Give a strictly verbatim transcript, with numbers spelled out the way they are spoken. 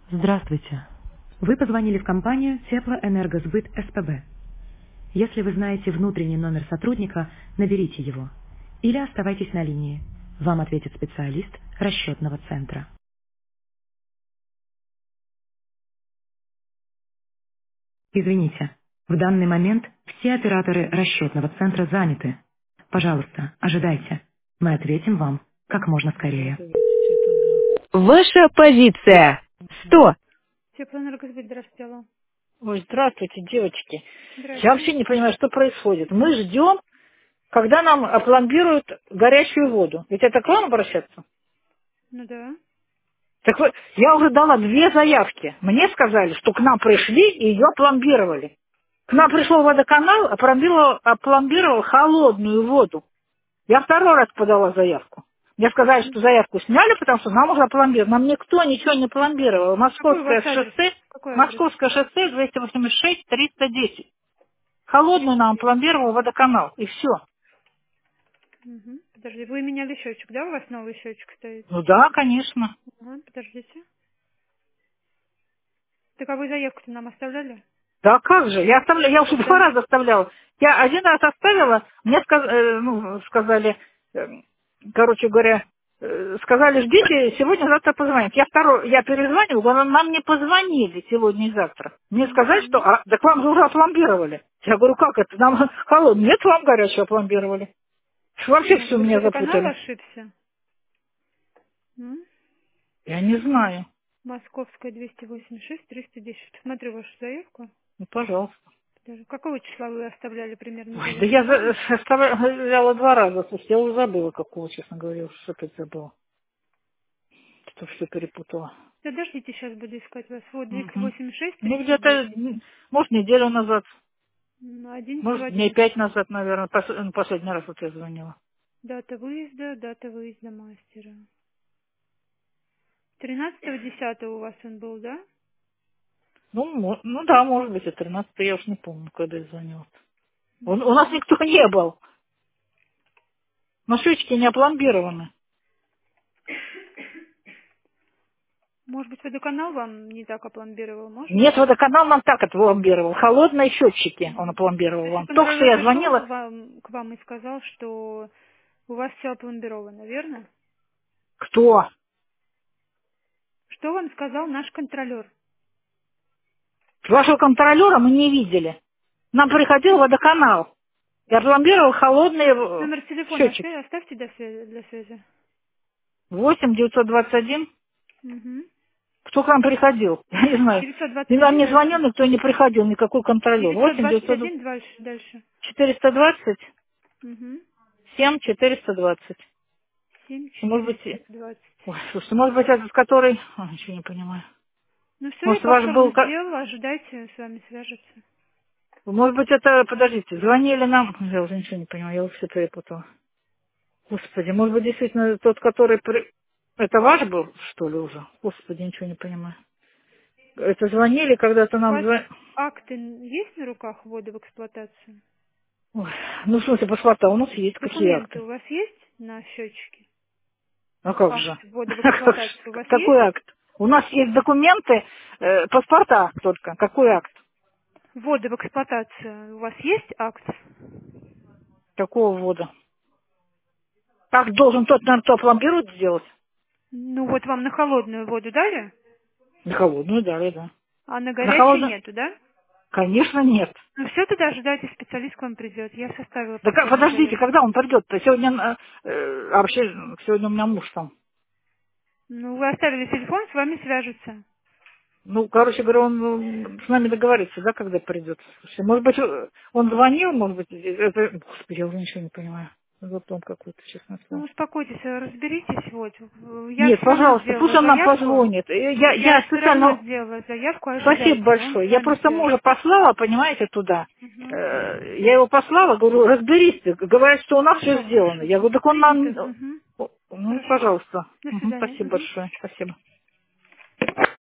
Здравствуйте. Вы позвонили в компанию Теплоэнергосбыт СПБ. Если вы знаете внутренний номер сотрудника, наберите его. Или оставайтесь на линии. Вам ответит специалист расчетного центра. Извините, в данный момент все операторы расчетного центра заняты. Пожалуйста, ожидайте. Мы ответим вам как можно скорее. Ваша позиция. сто. Теплоэнергосбыт, здравствуйте, алло. Ой, здравствуйте, девочки. Я Здрасте. вообще не понимаю, что происходит. Мы ждем, когда нам опломбируют горячую воду. Ведь это к вам обращаться? Ну да. Так вот, я уже дала две заявки. Мне сказали, что к нам пришли и ее опломбировали. К нам пришел водоканал, опломбировал, опломбировал холодную воду. Я второй раз подала заявку. Мне сказали, что заявку сняли, потому что нам уже опломбировали. Нам никто ничего не пломбировал. Какой у вас Московское адрес? шоссе, Какой адрес? Московское шоссе двести восемьдесят шесть триста десять. Холодную нам пломбировал водоканал. И все. Угу. Подожди, вы меняли счетчик, да? У вас новый счетчик стоит? Ну да, конечно. Ага, подождите. Так а вы заявку-то нам оставляли? Да как же? Я оставляла, я уже два Когда? раза оставляла. Я один раз оставила, мне сказ- э, ну, сказали, э, короче говоря, э, сказали, ждите, сегодня-завтра позвонят. Я второй, я перезвонила, говорю, нам не позвонили сегодня и завтра. Мне сказали, что, Угу. а, так вам же уже опломбировали. Я говорю, как это? Нам холодно. Нет, вам горячего опломбировали. Вообще все Может быть, меня водоканал запутали. ошибся? М? Я не знаю. Московская двести восемьдесят шесть триста десять. Посмотрю вашу заявку. Ну, пожалуйста. Подожди, какого числа вы оставляли примерно Ой, да заявку, я за- помните? оставляла два раза, слушай, я уже забыла, какого, честно говоря, уж опять забыла. Что все перепутала. Подождите, сейчас буду искать вас. Вот двести Мгм. восемьдесят шесть Ну, триста где-то, десять. м, может, неделю назад, Одиннадцатого может, дней одиннадцатого. пять назад, наверное, пос- ну, последний раз вот я звонила. Дата выезда, дата выезда мастера. Тринадцатого десятого у вас он был, да? Ну, мо- ну да, может быть, и тринадцатый, я уж не помню, когда я звонила. Он- у нас Мгм. никто не был. Но счетчики не опломбированы. Может быть, водоканал вам не так опломбировал, может Нет, быть? водоканал нам так опломбировал. Холодные счетчики он Мгм. То опломбировал есть вам. Только что контролер я пришел звонила. вам, к вам и сказал, что у вас все опломбировано, верно? Кто? Что вам сказал наш контролер? Вашего контролера мы не видели. Нам приходил водоканал. Я опломбировал холодные э, Номер телефона счетчики. оставь- оставьте для связи. Для связи. восемь девятьсот двадцать один. Угу. Кто к нам приходил? Я не знаю. девятьсот двадцать И нам один не звонил, дальше. никто не приходил, никакой контролер. девятьсот восемь двадцать девятьсот один дальше. дальше. четыреста двадцать Угу. семь четыреста двадцать. семь Может быть, и- четыреста двадцать. ой, слушайте, может быть, этот, который... Ой, ничего не понимаю. Ну все, я Может, ваш был... повторно ка- сделала, ожидайте, с вами свяжется. Может быть, это... Подождите, звонили нам... Я уже ничего не понимаю, я уже все перепутала. Господи, может быть, действительно тот, который... при- Это ваш был, что ли, уже? Господи, ничего не понимаю. Это звонили, когда-то У нам вас звонили... акты есть на руках ввода в эксплуатацию? Ой, ну, в смысле, паспорта у нас есть. Какие Документы акты? у вас есть на счетчике? А как Акт же? ввода в эксплуатацию у вас Какой есть? акт? У нас есть документы, э, паспорта только. Какой акт? Ввода в эксплуатацию у вас есть акт? Какого ввода? Как должен тот, наверное, кто опломбирует, сделать? Ну вот вам на холодную воду дали, На холодную дали, да. а на На горячую холодную? нету, да? Конечно, нет. Ну все, тогда ожидайте, специалист к вам придет. Я составила Да как, последнюю подождите, заявку. когда он придет-то? Сегодня, э, э, а вообще, сегодня у меня муж там. Ну, вы оставили телефон, с вами свяжутся. Ну, короче говоря, он ну, с нами договорится, да, когда придет. Слушай, может быть, э, он звонил, может быть, это... Господи, я уже ничего не понимаю. Вот он какой-то, честно Ну, слово. успокойтесь, разберитесь, вот. Я Нет, все равно пожалуйста, пусть сделала он нам заявку. позвонит. Э, Я, Я я все равно специально... сделала заявку, Спасибо ожидайте, он с большое. Я вами просто мужа свяжется. послала, понимаете, туда. Угу. Э, Я его послала, говорю, разберись ты. Говорят, что у нас все Все, сделано. хорошо. Я говорю, так он Принято. нам... Угу. Ну, Хорошо. пожалуйста. До Мгм, свидания. спасибо Угу. большое. Спасибо.